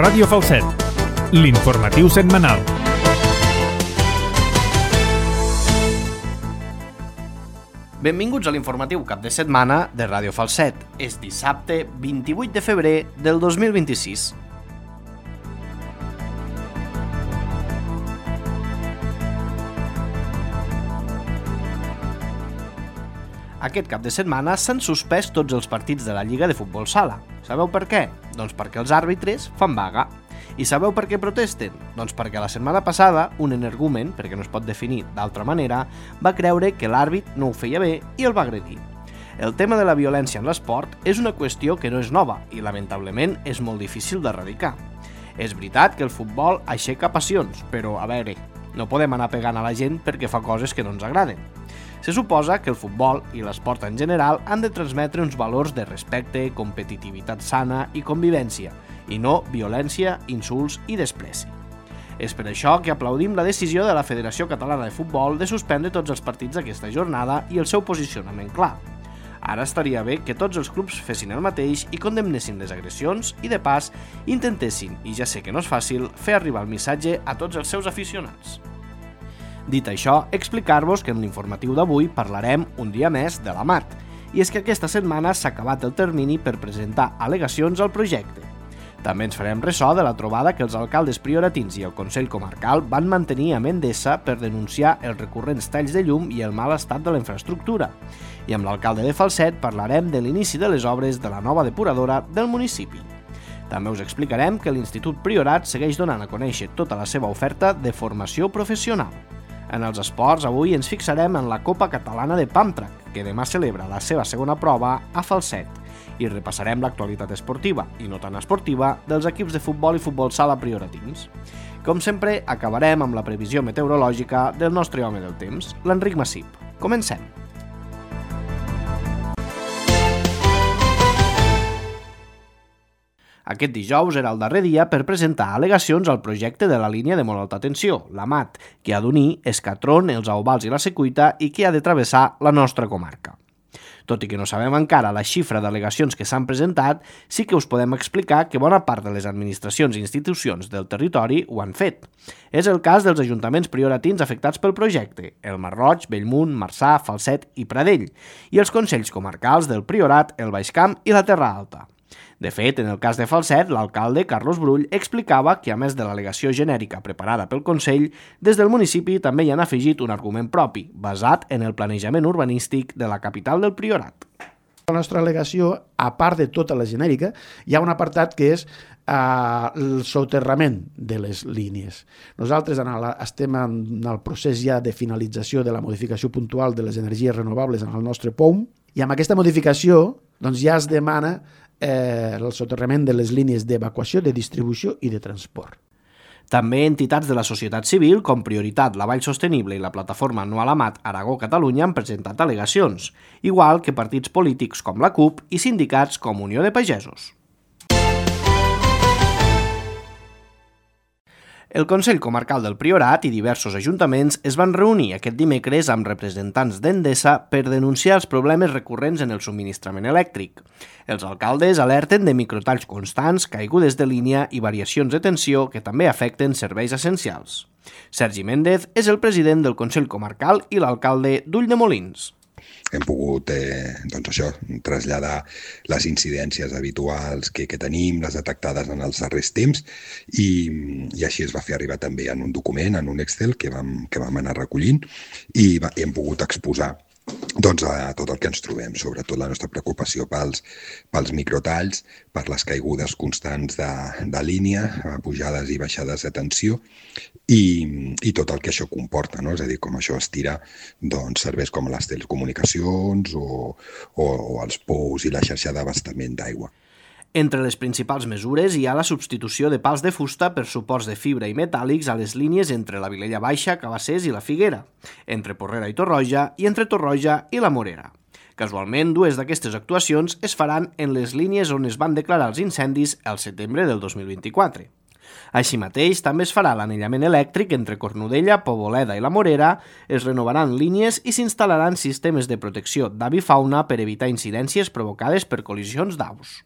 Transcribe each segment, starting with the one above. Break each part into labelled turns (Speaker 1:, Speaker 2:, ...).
Speaker 1: Ràdio Falset, l'informatiu setmanal.
Speaker 2: Benvinguts a l'informatiu cap de setmana de Ràdio Falset. És dissabte 28 de febrer del 2026. Aquest cap de setmana s'han suspès tots els partits de la Lliga de Futbol Sala. Sabeu per què? Doncs perquè els àrbitres fan vaga. I sabeu per què protesten? Doncs perquè la setmana passada un energumen, perquè no es pot definir d'altra manera, va creure que l'àrbit no ho feia bé i el va agredir. El tema de la violència en l'esport és una qüestió que no és nova i lamentablement és molt difícil d'erradicar. És veritat que el futbol aixeca passions, però a veure, no podem anar pegant a la gent perquè fa coses que no ens agraden. Se suposa que el futbol i l'esport en general han de transmetre uns valors de respecte, competitivitat sana i convivència, i no violència, insults i despreci. És per això que aplaudim la decisió de la Federació Catalana de Futbol de suspendre tots els partits d'aquesta jornada i el seu posicionament clar. Ara estaria bé que tots els clubs fessin el mateix i condemnessin les agressions i, de pas, intentessin, i ja sé que no és fàcil, fer arribar el missatge a tots els seus aficionats. Dit això, explicar-vos que en l'informatiu d'avui parlarem un dia més de la MAT, i és que aquesta setmana s'ha acabat el termini per presentar al·legacions al projecte. També ens farem ressò de la trobada que els alcaldes prioratins i el Consell Comarcal van mantenir amb Endesa per denunciar els recurrents talls de llum i el mal estat de la infraestructura. I amb l'alcalde de Falset parlarem de l'inici de les obres de la nova depuradora del municipi. També us explicarem que l'Institut Priorat segueix donant a conèixer tota la seva oferta de formació professional. En els esports, avui ens fixarem en la Copa Catalana de Pamtrac, que demà celebra la seva segona prova a Falset, i repassarem l'actualitat esportiva, i no tan esportiva, dels equips de futbol i futbol sala prioratins. Com sempre, acabarem amb la previsió meteorològica del nostre home del temps, l'Enric Massip. Comencem! Aquest dijous era el darrer dia per presentar al·legacions al projecte de la línia de molt alta tensió, la MAT, que ha d'unir Escatron, els Aubals i la Secuita i que ha de travessar la nostra comarca. Tot i que no sabem encara la xifra d'al·legacions que s'han presentat, sí que us podem explicar que bona part de les administracions i institucions del territori ho han fet. És el cas dels ajuntaments prioratins afectats pel projecte, el Masroig, Bellmunt, Marçà, Falset i Pradell, i els consells comarcals del Priorat, el Baix Camp i la Terra Alta. De fet, en el cas de Falset, l'alcalde Carlos Brull explicava que, a més de l'al·legació genèrica preparada pel Consell, des del municipi també hi han afegit un argument propi, basat en el planejament urbanístic de la capital del Priorat.
Speaker 3: La nostra al·legació, a part de tota la genèrica, hi ha un apartat que és el soterrament de les línies. Nosaltres estem en el procés ja de finalització de la modificació puntual de les energies renovables en el nostre POUM, i amb aquesta modificació ja es demana el soterrament de les línies d'evacuació, de distribució i de transport.
Speaker 2: També entitats de la societat civil, com Prioritat, la Vall Sostenible i la plataforma No a la MAT Aragó-Catalunya han presentat al·legacions, igual que partits polítics com la CUP i sindicats com Unió de Pagesos. El Consell Comarcal del Priorat i diversos ajuntaments es van reunir aquest dimecres amb representants d'Endesa per denunciar els problemes recurrents en el subministrament elèctric. Els alcaldes alerten de microtalls constants, caigudes de línia i variacions de tensió que també afecten serveis essencials. Sergi Méndez és el president del Consell Comarcal i l'alcalde d'Ulldemolins.
Speaker 4: Hem pogut traslladar les incidències habituals que tenim, les detectades en els darrers temps, i així es va fer arribar també en un document, en un Excel que vam anar recollint, i hem pogut exposar a tot el que ens trobem, sobretot la nostra preocupació pels microtalls, per les caigudes constants de línia, pujades i baixades de tensió, i tot el que això comporta, no? És a dir, com això estira serveis com les telecomunicacions o els pous i la xarxa d'abastament d'aigua.
Speaker 2: Entre les principals mesures hi ha la substitució de pals de fusta per suports de fibra i metàl·lics a les línies entre la Vilella Baixa, Cabassers i la Figuera, entre Porrera i Torroja i entre Torroja i la Morera. Casualment, dues d'aquestes actuacions es faran en les línies on es van declarar els incendis el setembre del 2024. Així mateix, també es farà l'anellament elèctric entre Cornudella, Poboleda i la Morera, es renovaran línies i s'instal·laran sistemes de protecció d'avifauna per evitar incidències provocades per col·lisions d'aus.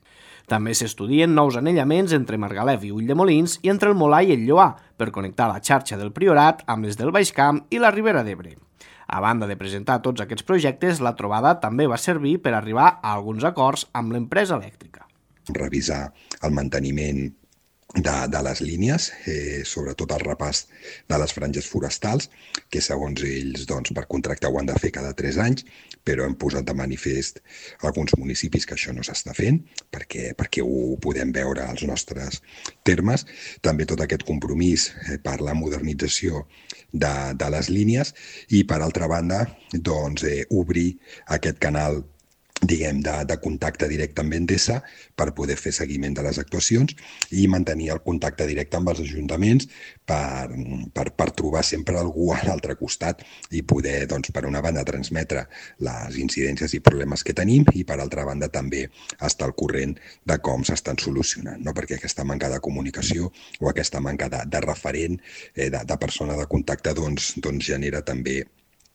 Speaker 2: També s'estudien nous anellaments entre Margalef i Ulldemolins i entre el Molar i el Lloar per connectar la xarxa del Priorat amb les del Baix Camp i la Ribera d'Ebre. A banda de presentar tots aquests projectes, la trobada també va servir per arribar a alguns acords amb l'empresa elèctrica.
Speaker 4: Revisar el manteniment de les línies, sobretot el repàs de les franges forestals, que segons ells per contracte ho han de fer cada 3 anys, però hem posat de manifest alguns municipis que això no s'està fent, perquè ho podem veure als nostres termes. També tot aquest compromís per la modernització de les línies i, per altra banda, obrir aquest canal de contacte directe amb Endesa per poder fer seguiment de les actuacions i mantenir el contacte directe amb els ajuntaments per trobar sempre algú a l'altre costat i poder, per una banda, transmetre les incidències i problemes que tenim i, per altra banda, també estar al corrent de com s'estan solucionant, no? Perquè aquesta manca de comunicació o aquesta manca de referent, de persona de contacte, genera també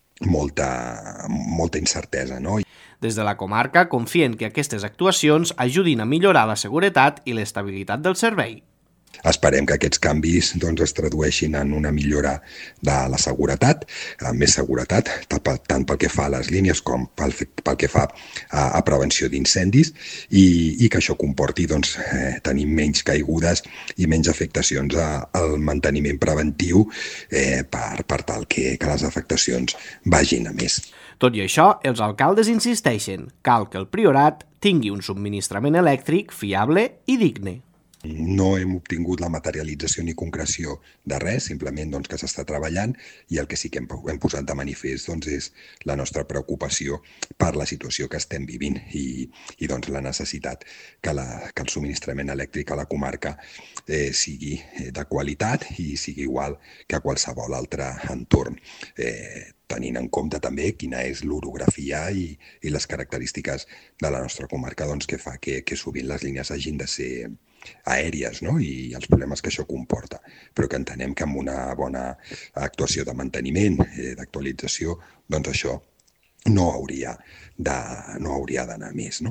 Speaker 4: molta incertesa, no?
Speaker 2: Des de la comarca confien que aquestes actuacions ajudin a millorar la seguretat i l'estabilitat del servei.
Speaker 4: Esperem que aquests canvis es tradueixin en una millora de la seguretat, més seguretat, tant pel que fa a les línies com pel que fa a prevenció d'incendis i que això comporti tenir menys caigudes i menys afectacions al manteniment preventiu per tal que les afectacions vagin a més.
Speaker 2: Tot i això, els alcaldes insisteixen, cal que el Priorat tingui un subministrament elèctric fiable i digne.
Speaker 4: No hem obtingut la materialització ni concreció de res, simplement que s'està treballant i el que sí que hem posat de manifest és la nostra preocupació per la situació que estem vivint i la necessitat que el subministrament elèctric a la comarca sigui de qualitat i sigui igual que a qualsevol altre entorn, tenint en compte també quina és l'orografia i les característiques de la nostra comarca que fa que sovint les línies hagin de ser aèries, no? I els problemes que això comporta, però que entenem que amb una bona actuació de manteniment, d'actualització, això no hauria d'anar més, no?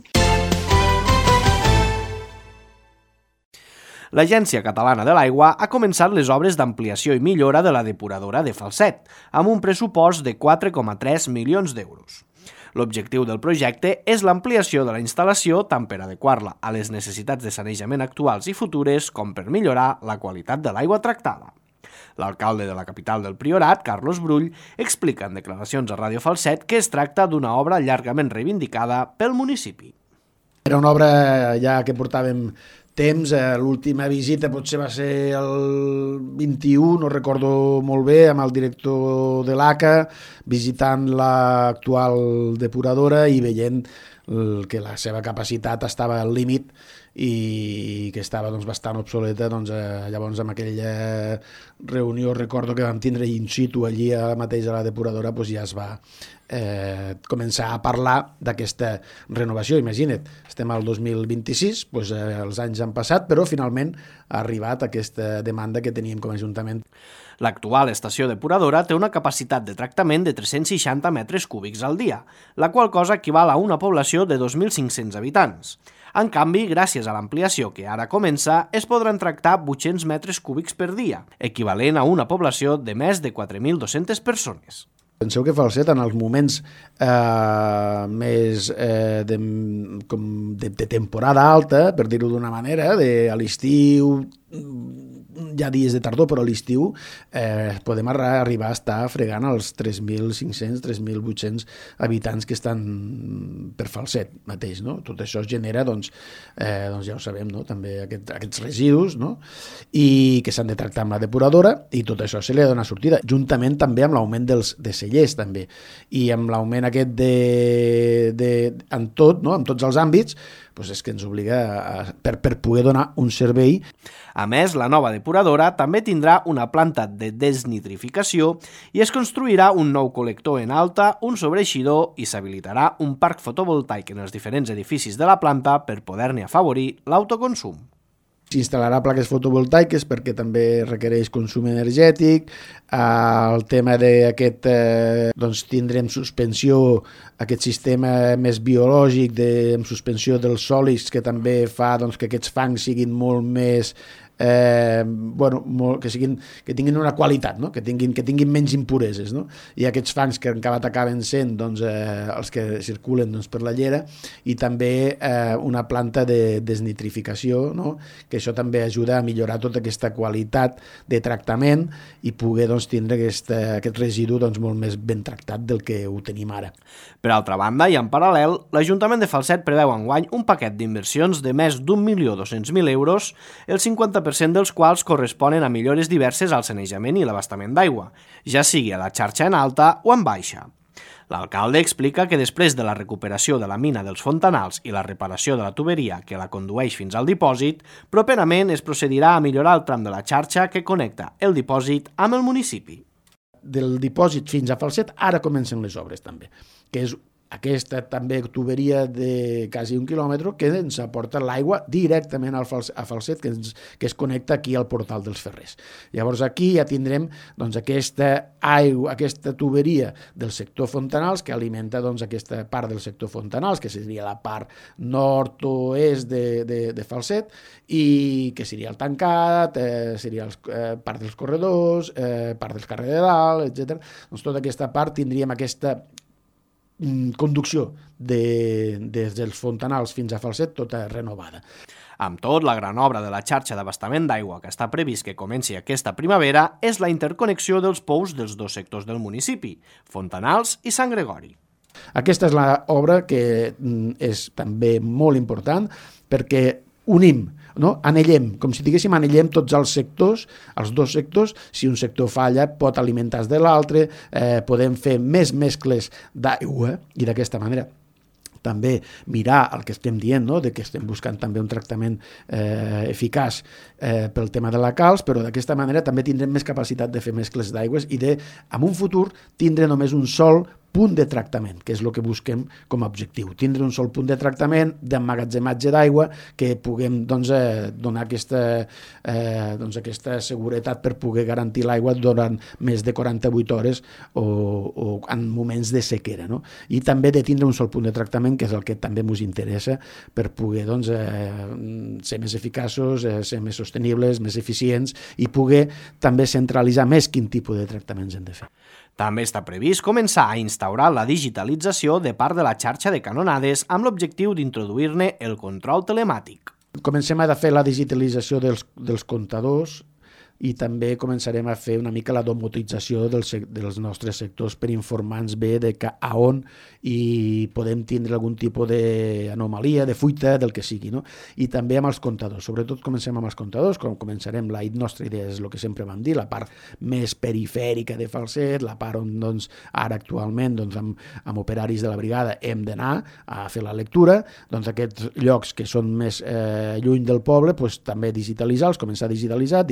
Speaker 2: L'Agència Catalana de l'Aigua ha començat les obres d'ampliació i millora de la depuradora de Falset, amb un pressupost de 4,3 milions d'euros. L'objectiu del projecte és l'ampliació de la instal·lació tant per adequar-la a les necessitats de sanejament actuals i futures com per millorar la qualitat de l'aigua tractada. L'alcalde de la capital del Priorat, Carlos Brull, explica en declaracions a Ràdio Falset que es tracta d'una obra llargament reivindicada pel municipi.
Speaker 3: Era una obra ja que portàvem temps, l'última visita potser va ser el 21, no recordo molt bé, amb el director de l'ACA, visitant l'actual depuradora i veient que la seva capacitat estava al límit i que estava bastant obsoleta. Llavors amb aquella reunió recordo que vam tindre in situ allí mateix a la depuradora, ja es va començar a parlar d'aquesta renovació. Imagina't, estem al 2026, els anys han passat, però finalment ha arribat aquesta demanda que teníem com a Ajuntament.
Speaker 2: L'actual estació depuradora té una capacitat de tractament de 360 metres cúbics al dia, la qual cosa equival a una població de 2.500 habitants. En canvi, gràcies a l'ampliació que ara comença, es podran tractar 800 metres cúbics per dia, equivalent a una població de més de 4.200 persones.
Speaker 3: Penseu que Falset, en els moments més de temporada alta, per dir-ho d'una manera, a l'estiu, hi ha dies de tardor, però a l'estiu podem arribar a estar fregant els 3.500, 3.800 habitants que estan per Falset mateix, no? Tot això es genera, ja ho sabem, no? També aquests residus, no? I que s'han de tractar amb la depuradora, i tot això se li ha de donar sortida, juntament també amb l'augment de cellers, també, i amb l'augment aquest en tot, no? En tots els àmbits, és que ens obliga per poder donar un servei.
Speaker 2: A més, la nova depuradora també tindrà una planta de desnitrificació i es construirà un nou col·lector en alta, un sobreeixidor i s'habilitarà un parc fotovoltaic en els diferents edificis de la planta per poder-ne afavorir l'autoconsum.
Speaker 3: S'instal·larà plaques fotovoltaiques perquè també requereix consum energètic. El tema d'aquest, doncs tindrem suspensió, aquest sistema més biològic amb suspensió dels sòlids que també fa doncs, que aquests fangs siguin molt més que tinguin una qualitat, no? que tinguin menys impureses, no? I aquests fangs que encara acaben sent doncs, els que circulen doncs, per la llera, i també una planta de desnitrificació, no? Que això també ajuda a millorar tota aquesta qualitat de tractament i poder doncs, tindre aquest residu doncs, molt més ben tractat del que ho tenim ara.
Speaker 2: Per altra banda, i en paral·lel, l'Ajuntament de Falset preveu enguany un paquet d'inversions de més d'1.200.000 euros, el 50% dels quals corresponen a millores diverses al sanejament i l'abastament d'aigua, ja sigui a la xarxa en alta o en baixa. L'alcalde explica que després de la recuperació de la mina dels fontanals i la reparació de la tuberia que la condueix fins al dipòsit, properament es procedirà a millorar el tram de la xarxa que connecta el dipòsit amb el municipi.
Speaker 3: Del dipòsit fins a Falset ara comencen les obres també, que és aquesta també tuberia de quasi 1 quilòmetre que ens aporta l'aigua directament a Falset, que es connecta aquí al portal dels Ferrers. Llavors aquí ja tindrem doncs, aquesta tuberia del sector Fontanals que alimenta doncs, aquesta part del sector Fontanals, que seria la part nord-oest de Falset, i que seria el tancat, seria part dels corredors, part del carrer de dalt, etc. Doncs tota aquesta part tindríem aquesta conducció des dels Fontanals fins a Falset tota renovada.
Speaker 2: Amb tot, la gran obra de la xarxa d'abastament d'aigua que està previst que comenci aquesta primavera és la interconnexió dels pous dels dos sectors del municipi, Fontanals i Sant Gregori.
Speaker 3: Aquesta és l'obra que és també molt important perquè unim, no? Anellem, com si diguéssim anellem tots els sectors, els dos sectors. Si un sector falla pot alimentar de l'altre, podem fer més mescles d'aigua i d'aquesta manera també mirar el que estem dient, no? De que estem buscant també un tractament eficaç pel tema de la calç, però d'aquesta manera també tindrem més capacitat de fer mescles d'aigües i de, en un futur, tindre només un sol punt de tractament, que és el que busquem com a objectiu. Tindre un sol punt de tractament, d'emmagatzematge d'aigua, que puguem donar aquesta seguretat per poder garantir l'aigua durant més de 48 hores o en moments de sequera. No? I també de tindre un sol punt de tractament, que és el que també ens interessa per poder ser més eficaços, ser més sostenibles, més eficients i poder també centralitzar més quin tipus de tractaments hem de fer.
Speaker 2: També està previst començar a instaurar la digitalització de part de la xarxa de canonades amb l'objectiu d'introduir-ne el control telemàtic.
Speaker 3: Comencem a fer la digitalització dels comptadors i també començarem a fer una mica la domotització dels nostres sectors per informar-nos bé de a on i podem tindre algun tipus d'anomalia, de fuita, del que sigui. No? I també amb els comptadors. Sobretot comencem amb els comptadors, començarem, la nostra idea és el que sempre vam dir, la part més perifèrica de Falset, la part on doncs, ara actualment doncs, amb operaris de la brigada hem d'anar a fer la lectura, doncs aquests llocs que són més lluny del poble, doncs, també digitalitzar-los, començar a digitalitzar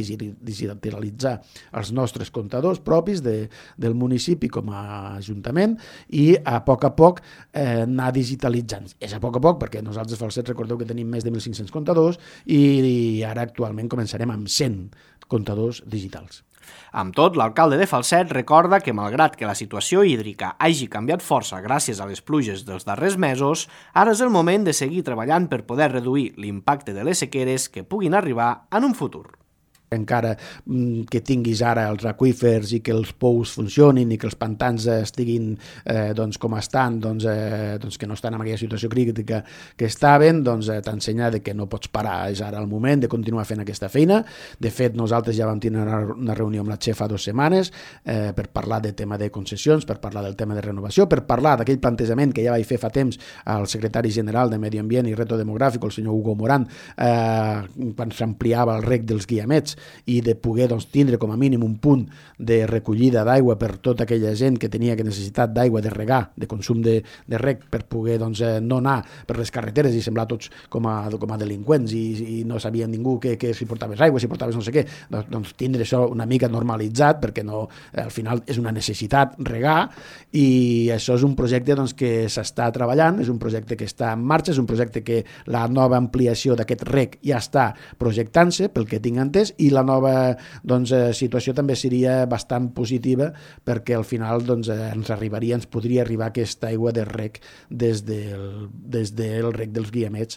Speaker 3: els nostres comptadors propis del municipi com a ajuntament i a poc anar digitalitzant. És a poc perquè nosaltres a Falset recordeu que tenim més de 1.500 comptadors i ara actualment començarem amb 100 comptadors digitals.
Speaker 2: Amb tot, l'alcalde de Falset recorda que malgrat que la situació hídrica hagi canviat força gràcies a les pluges dels darrers mesos, ara és el moment de seguir treballant per poder reduir l'impacte de les sequeres que puguin arribar en un futur.
Speaker 3: Encara que tinguis ara els aqüífers i que els pous funcionin i que els pantans estiguin com estan, que no estan en aquella situació crítica que estaven, t'ensenya que no pots parar, és ara el moment de continuar fent aquesta feina. De fet, nosaltres ja vam tenir una reunió amb la XE fa 2 setmanes per parlar del tema de concessions, per parlar del tema de renovació, per parlar d'aquell plantejament que ja vaig fer fa temps al secretari general de Medi Ambient i Reto Demogràfic, el senyor Hugo Morán, quan s'ampliava el rec dels guiamets, i de poder tindre com a mínim un punt de recollida d'aigua per tota aquella gent que tenia necessitat d'aigua, de regar, de consum de reg, per poder no anar per les carreteres i semblar tots com a delinqüents i no sabia ningú que si portaves aigua, si portaves no sé què, doncs tindre això una mica normalitzat, perquè al final és una necessitat regar, i això és un projecte que s'està treballant, és un projecte que està en marxa, és un projecte que la nova ampliació d'aquest reg ja està projectant-se, pel que tinc entès, i la nova situació també seria bastant positiva, perquè al final ens podria arribar aquesta aigua de reg des del reg dels Guiamets.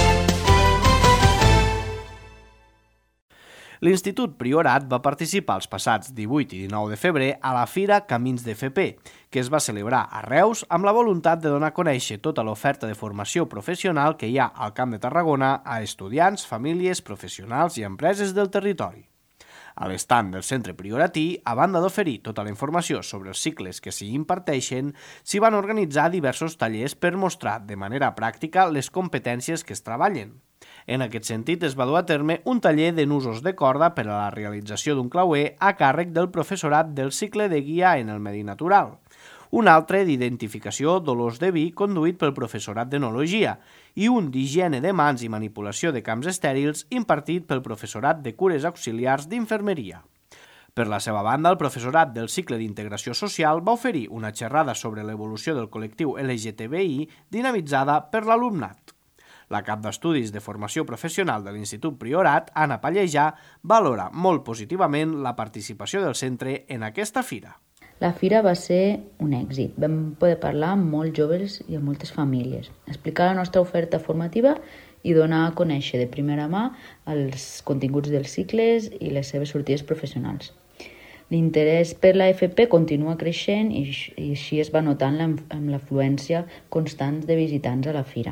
Speaker 2: L'Institut Priorat va participar els passats 18 i 19 de febrer a la Fira Camins d'FP, que es va celebrar a Reus amb la voluntat de donar a conèixer tota l'oferta de formació professional que hi ha al Camp de Tarragona a estudiants, famílies, professionals i empreses del territori. A l'estand del Centre Prioratí, a banda d'oferir tota la informació sobre els cicles que s'hi imparteixen, s'hi van organitzar diversos tallers per mostrar de manera pràctica les competències que es treballen. En aquest sentit, es va dur a terme un taller de nusos de corda per a la realització d'un clauer a càrrec del professorat del cicle de guia en el medi natural, un altre d'identificació d'olors de vi conduït pel professorat d'enologia i un d'higiene de mans i manipulació de camps estèrils impartit pel professorat de cures auxiliars d'infermeria. Per la seva banda, el professorat del cicle d'integració social va oferir una xerrada sobre l'evolució del col·lectiu LGTBI dinamitzada per l'alumnat. La cap d'Estudis de Formació Professional de l'Institut Priorat, Anna Pallejà, valora molt positivament la participació del centre en aquesta fira.
Speaker 5: La fira va ser un èxit. Vam poder parlar amb molts joves i amb moltes famílies, explicar la nostra oferta formativa i donar a conèixer de primera mà els continguts dels cicles i les seves sortides professionals. L'interès per la FP continua creixent i així es va notant amb l'afluència constant de visitants a la fira.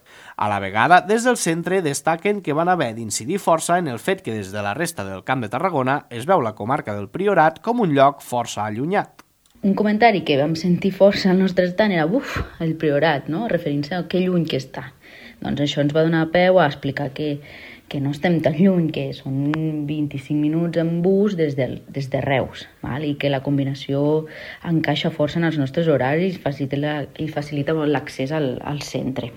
Speaker 2: A la vegada, des del centre destaquen que van haver d'incidir força en el fet que des de la resta del Camp de Tarragona es veu la comarca del Priorat com un lloc força allunyat.
Speaker 5: Un comentari que vam sentir força al nostre estant era el Priorat, no? Referint-se a que lluny que està. Doncs això ens va donar peu a explicar que no estem tan lluny, que són 25 minuts en bus des de Reus, val? I que la combinació encaixa força en els nostres horaris i facilita molt l'accés al centre.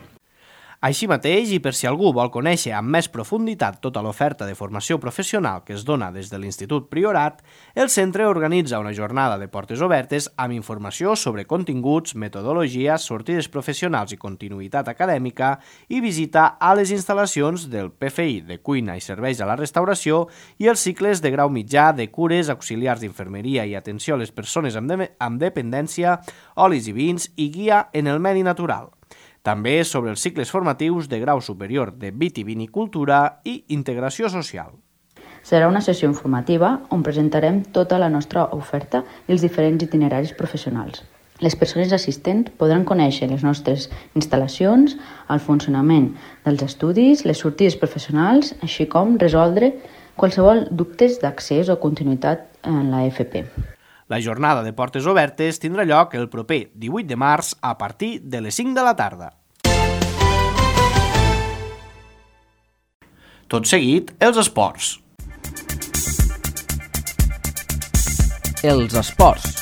Speaker 2: Així mateix, i per si algú vol conèixer amb més profunditat tota l'oferta de formació professional que es dona des de l'Institut Priorat, el centre organitza una jornada de portes obertes amb informació sobre continguts, metodologia, sortides professionals i continuïtat acadèmica i visita a les instal·lacions del PFI de cuina i serveis a la restauració i els cicles de grau mitjà de cures, auxiliars d'infermeria i atenció a les persones amb dependència, olis i vins i guia en el medi natural. També sobre els cicles formatius de grau superior de vitivinicultura i integració social.
Speaker 5: Serà una sessió informativa on presentarem tota la nostra oferta i els diferents itineraris professionals. Les persones assistents podran conèixer les nostres instal·lacions, el funcionament dels estudis, les sortides professionals, així com resoldre qualsevol dubtes d'accés o continuïtat en la FP.
Speaker 2: La jornada de portes obertes tindrà lloc el proper 18 de març a partir de les 5 de la tarda. Tot seguit, els esports. Els esports.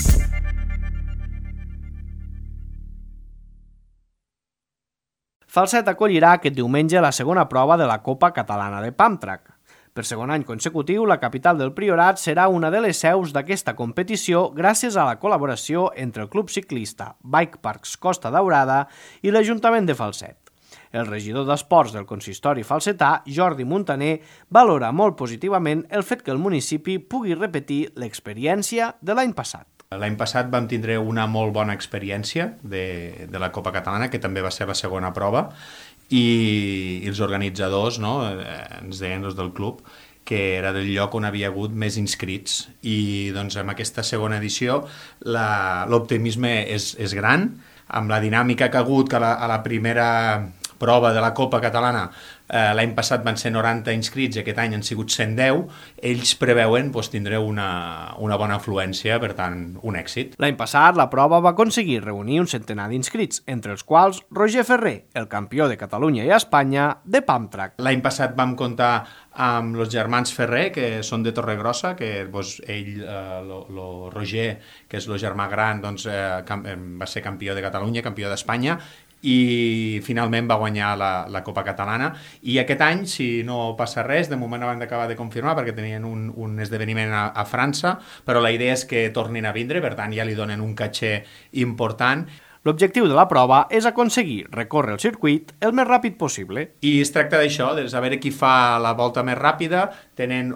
Speaker 2: Falset acollirà aquest diumenge la segona prova de la Copa Catalana de Pump Track. Per segon any consecutiu, la capital del Priorat serà una de les seus d'aquesta competició gràcies a la col·laboració entre el club ciclista Bike Parks Costa Daurada i l'Ajuntament de Falset. El regidor d'Esports del consistori falsetà, Jordi Muntaner, valora molt positivament el fet que el municipi pugui repetir l'experiència de l'any passat.
Speaker 6: L'any passat vam tindre una molt bona experiència de la Copa Catalana, que també va ser la segona prova, i els organitzadors ens deien del club que era del lloc on havia hagut més inscrits i doncs amb aquesta segona edició l'optimisme és gran, amb la dinàmica que ha hagut, que a la primera prova de la Copa Catalana l'any passat van ser 90 inscrits i aquest any han sigut 110, ells preveuen tindre una bona afluència, per tant, un èxit.
Speaker 2: L'any passat la prova va aconseguir reunir un centenar d'inscrits, entre els quals Roger Ferrer, el campió de Catalunya i Espanya de Pump Track.
Speaker 6: L'any passat vam comptar amb els germans Ferrer, que són de Torregrossa, que ell, el Roger, que és el germà gran, va ser campió de Catalunya, campió d'Espanya, i finalment va guanyar la Copa Catalana. I aquest any, si no passa res, de moment van acabar de confirmar perquè tenien un esdeveniment a França, però la idea és que tornin a vindre, per tant ja li donen un caché important.
Speaker 2: L'objectiu de la prova és aconseguir recórrer el circuit el més ràpid possible.
Speaker 6: I es tracta d'això, de saber qui fa la volta més ràpida. Tenen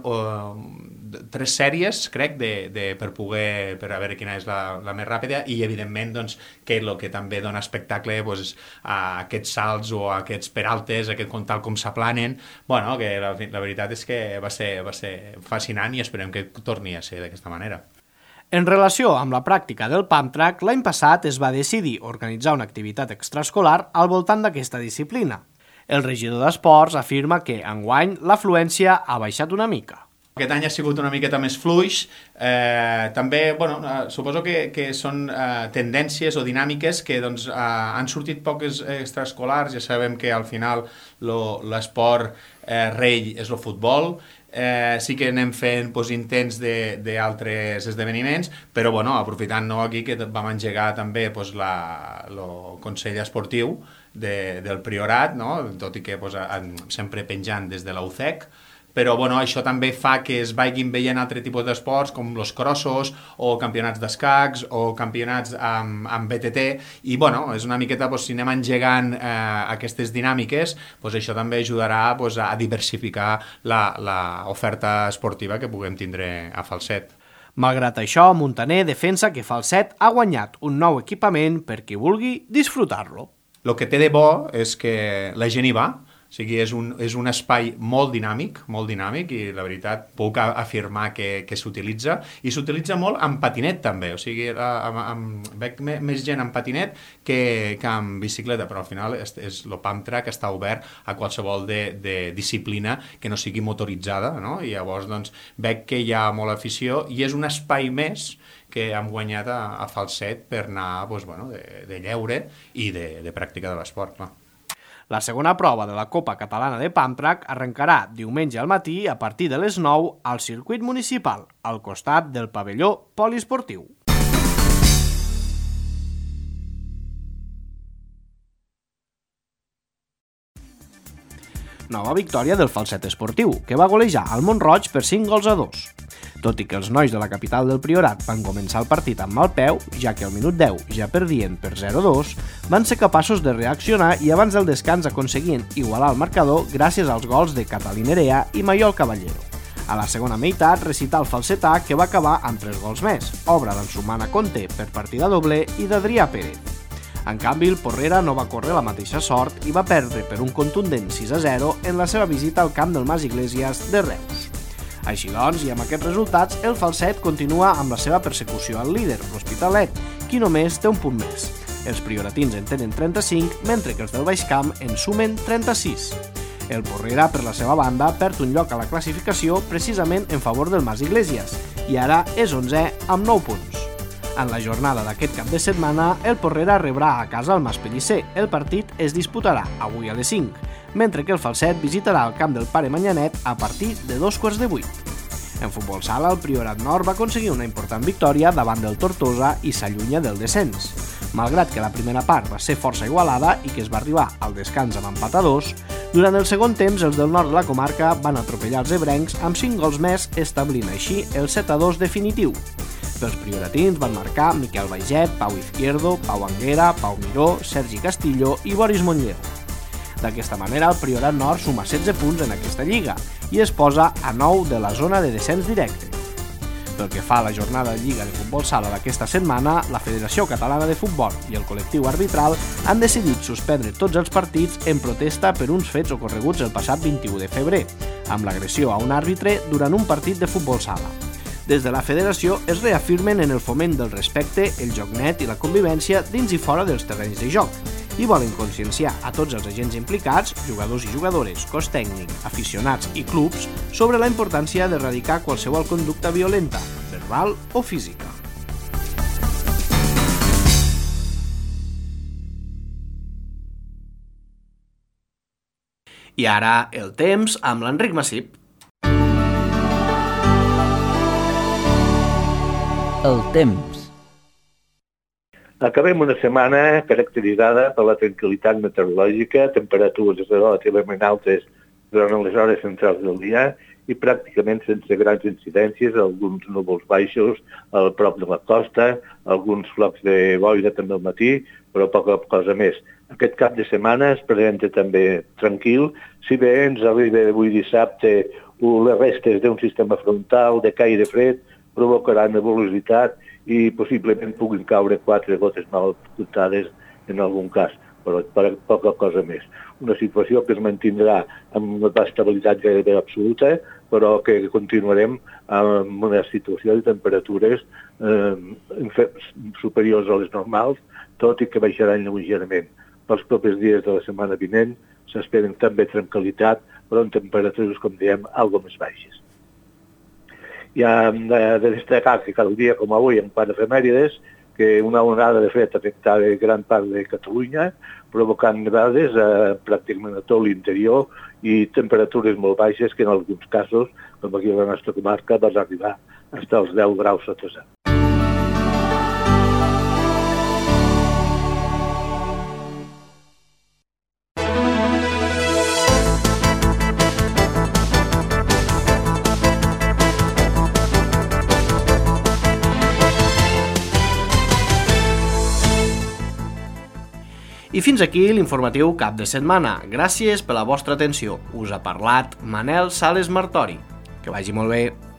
Speaker 6: 3 sèries, crec, per a veure quina és la més ràpida i, evidentment, que el que també dona espectacle aquests salts o aquests peraltes, tal com s'aplanen. Bueno, que la veritat és que va ser fascinant i esperem que torni a ser d'aquesta manera.
Speaker 2: En relació amb la pràctica del Pump Track, l'any passat es va decidir organitzar una activitat extraescolar al voltant d'aquesta disciplina. El regidor d'Esports afirma que, enguany, l'afluència ha baixat una mica.
Speaker 6: Aquest any ha sigut una miqueta més fluix. També, suposo que són tendències o dinàmiques que han sortit poques extraescolars. Ja sabem que al final l'esport rei és el futbol. Sí que anem fent intents d'altres esdeveniments, però aprofitant aquí que vam engegar també el Consell Esportiu del Priorat, tot i que sempre penjant des de la UCEC, però això també fa que es vagin veient altre tipus d'esports com els crossos o campionats d'escacs o campionats amb BTT i és una miqueta, si anem engegant aquestes dinàmiques, això també ajudarà a diversificar l'oferta esportiva que puguem tindre a Falset.
Speaker 2: Malgrat això, Muntaner defensa que Falset ha guanyat un nou equipament per qui vulgui disfrutar-lo.
Speaker 6: El que té de bo és que la gent hi va. O sigui, és un espai molt dinàmic i la veritat puc afirmar que s'utilitza i s'utilitza molt amb patinet també, o sigui, veig més gent amb patinet que amb bicicleta, però al final el Pump Track està obert a qualsevol de disciplina que no sigui motoritzada, no? I llavors veig que hi ha molta afició i és un espai més que hem guanyat a Falset per anar de lleure i de pràctica de l'esport, clar.
Speaker 2: La segona prova de la Copa Catalana de Pump Track arrencarà diumenge al matí a partir de les 9 al circuit municipal, al costat del pavelló poliesportiu. Nova victòria del Falset Esportiu, que va golejar al Mont-roig per 5-2. Tot i que els nois de la capital del Priorat van començar el partit amb mal peu, ja que al minut 10 ja perdien per 0-2, van ser capaços de reaccionar i abans del descans aconseguien igualar el marcador gràcies als gols de Catalí Nerea i Maiol Caballero. A la segona meitat recità el falsetà, que va acabar amb 3 gols més, obra d'en Sumana Conte per partida doble i d'Adrià Pérez. En canvi, el Porrera no va córrer la mateixa sort i va perdre per un contundent 6-0 en la seva visita al camp del Mas Iglesias de Reus. Així doncs, i amb aquests resultats, el Falset continua amb la seva persecució al líder, l'Hospitalet, qui només té un punt més. Els prioratins en tenen 35, mentre que els del Baix Camp en sumen 36. El Porrera, per la seva banda, perd un lloc a la classificació precisament en favor del Mas Iglesias, i ara és 11è amb 9 punts. En la jornada d'aquest cap de setmana, el Porrera rebrà a casa el Mas Pellicer. El partit es disputarà avui a les 5, mentre que el Falset visitarà el camp del Pare Manyanet a partir de 7:15. En futbol sala, el Priorat Nord va aconseguir una important victòria davant del Tortosa i s'allunya del descens. Malgrat que la primera part va ser força igualada i que es va arribar al descans amb empat a 2, durant el segon temps els del nord de la comarca van atropellar els ebrencs amb 5 gols més, establint així el 7-2 definitiu. Pels prioratins van marcar Miquel Baiget, Pau Izquierdo, Pau Anguera, Pau Miró, Sergi Castillo i Boris Montlleó. D'aquesta manera, el Priorat Nord suma 16 punts en aquesta lliga i es posa a 9 de la zona de descens directe. Pel que fa a la jornada de Lliga de Futbol Sala d'aquesta setmana, la Federació Catalana de Futbol i el col·lectiu arbitral han decidit suspendre tots els partits en protesta per uns fets ocorreguts el passat 21 de febrer, amb l'agressió a un àrbitre durant un partit de futbol sala. Des de la Federació es reafirmen en el foment del respecte, el joc net i la convivència dins i fora dels terrenys de joc i volen conscienciar a tots els agents implicats, jugadors i jugadores, cos tècnic, aficionats i clubs, sobre la importància d'erradicar qualsevol conducta violenta, verbal o física. I ara el temps amb l'Enric Massip.
Speaker 7: El temps.
Speaker 8: Acabem una setmana caracteritzada per la tranquil·litat meteorològica, temperatures relativament altes durant les hores centrals del dia i pràcticament sense grans incidències, alguns núvols baixos al prop de la costa, alguns flocs de boira també al matí, però poca cosa més. Aquest cap de setmana es presenta també tranquil, si bé ens arriba avui dissabte les restes d'un sistema frontal de caire fred provocaran nebulositat i possiblement puguin caure 4 gotes mal comptades en algun cas, però poca cosa més. Una situació que es mantindrà amb una estabilitat gairebé absoluta, però que continuarem amb una situació de temperatures superiors a les normals, tot i que baixaran lleugerament. Pels propers dies de la setmana vinent s'esperen també tranquil·litat, però amb temperatures, com diem, algo més baixes. Hi ha de destacar que cada dia, com avui, en quant a efemèrides, que una onada de fred afectava gran part de Catalunya, provocant nevades pràcticament a tot l'interior i temperatures molt baixes que en alguns casos, com aquí a la nostra comarca, van arribar fins als 10 graus sota zero.
Speaker 2: I fins aquí l'informatiu cap de setmana. Gràcies per la vostra atenció. Us ha parlat Manel Sales Martori. Que vagi molt bé.